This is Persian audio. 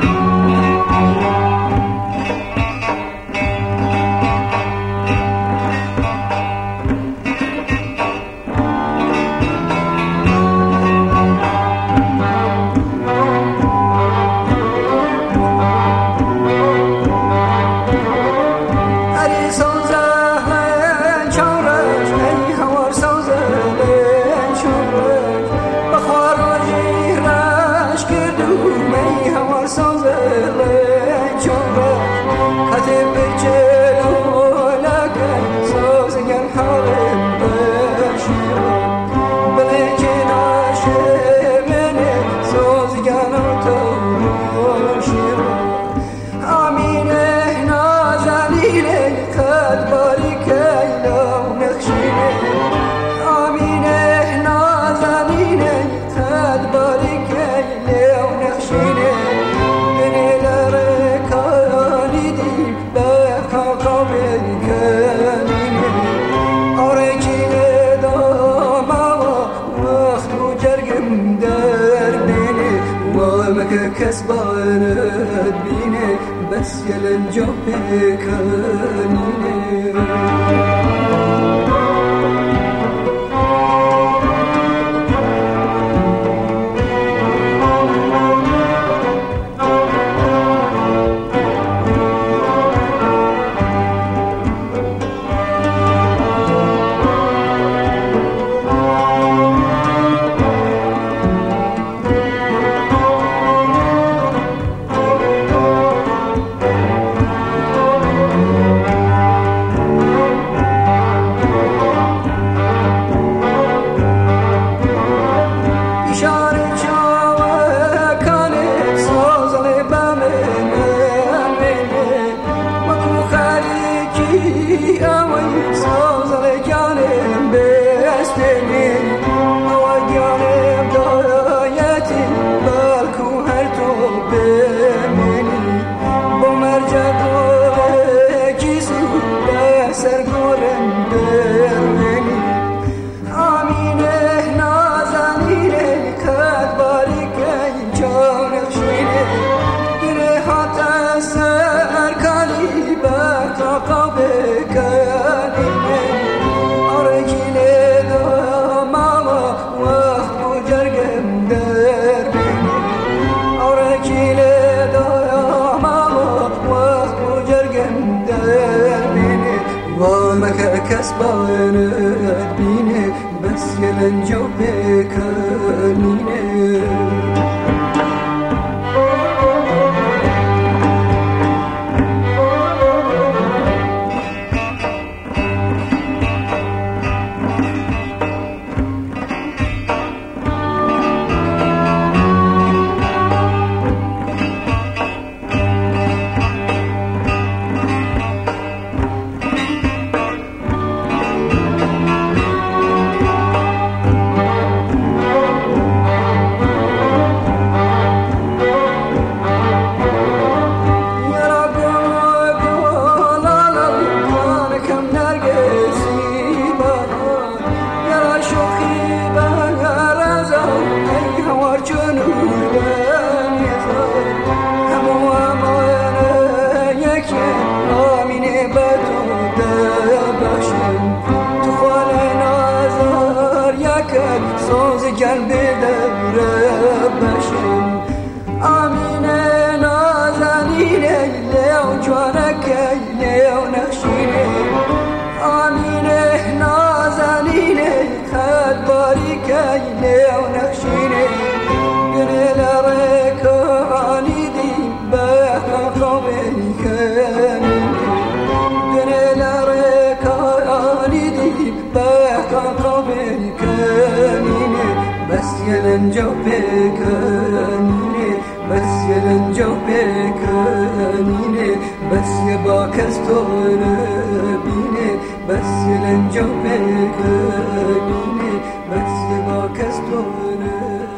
كسبانت بيني بس يلنجو بكانيني كسبانت بيني بس يلنجو بكانيني سوز قلب دور بشم آمینه نازنینه لیو جوانکه لیو نخشینه آمینه نازنینه خد باریکه لیو نخشینه گره لرکانی دی بخا خوبی کنینه گره لرکانی دی بخا خوبی کنینه بس يلنجو بكانيني بس يلنجو بكانيني بس يباكستون بيني بس يلنجو بكانيني بس يباكستون